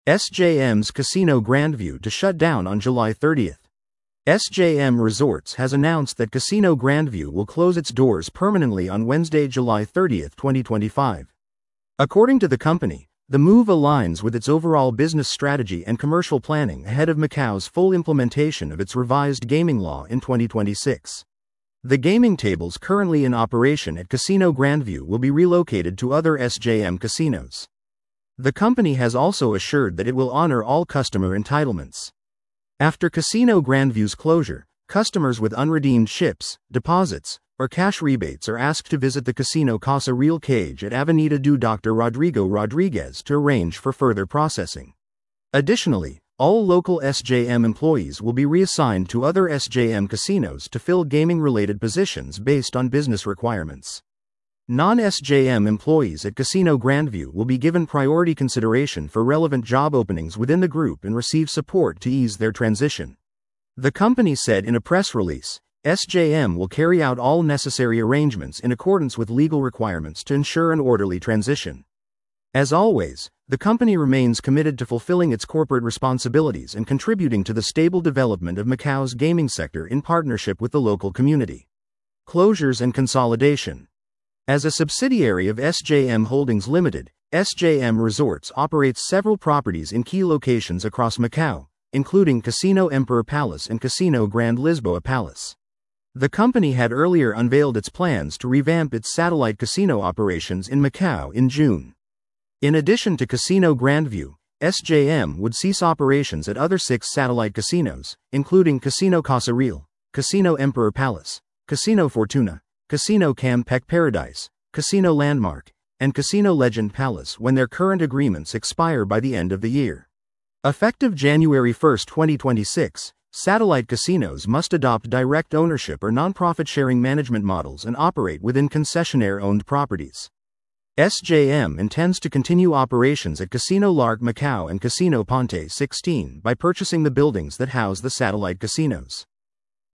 SJM's Casino Grandview to shut down on July 30th. SJM Resorts has announced that Casino Grandview will close its doors permanently on Wednesday, July 30th, 2025. According to the company, the move aligns with its overall business strategy and commercial planning ahead of Macau's full implementation of its revised gaming law in 2026. The gaming tables currently in operation at Casino Grandview will be relocated to other SJM casinos. The company has also assured that it will honor all customer entitlements. After Casino Grandview's closure, customers with unredeemed chips, deposits, or cash rebates are asked to visit the Casino Casa Real Cage at Avenida do Dr. Rodrigo Rodriguez to arrange for further processing. Additionally, all local SJM employees will be reassigned to other SJM casinos to fill gaming-related positions based on business requirements. Non-SJM employees at Casino Grandview will be given priority consideration for relevant job openings within the group and receive support to ease their transition. The company said in a press release, SJM will carry out all necessary arrangements in accordance with legal requirements to ensure an orderly transition. As always, the company remains committed to fulfilling its corporate responsibilities and contributing to the stable development of Macau's gaming sector in partnership with the local community. Closures and consolidation. As a subsidiary of SJM Holdings Limited, SJM Resorts operates several properties in key locations across Macau, including Casino Emperor Palace and Casino Grand Lisboa Palace. The company had earlier unveiled its plans to revamp its satellite casino operations in Macau in June. In addition to Casino Grandview, SJM would cease operations at other 6 satellite casinos, including Casino Casa Real, Casino Emperor Palace, Casino Fortuna, Casino Campec Paradise, Casino Landmark, and Casino Legend Palace when their current agreements expire by the end of the year. Effective January 1, 2026, satellite casinos must adopt direct ownership or non-profit sharing management models and operate within concessionaire-owned properties. SJM intends to continue operations at Casino Lark Macau and Casino Ponte 16 by purchasing the buildings that house the satellite casinos.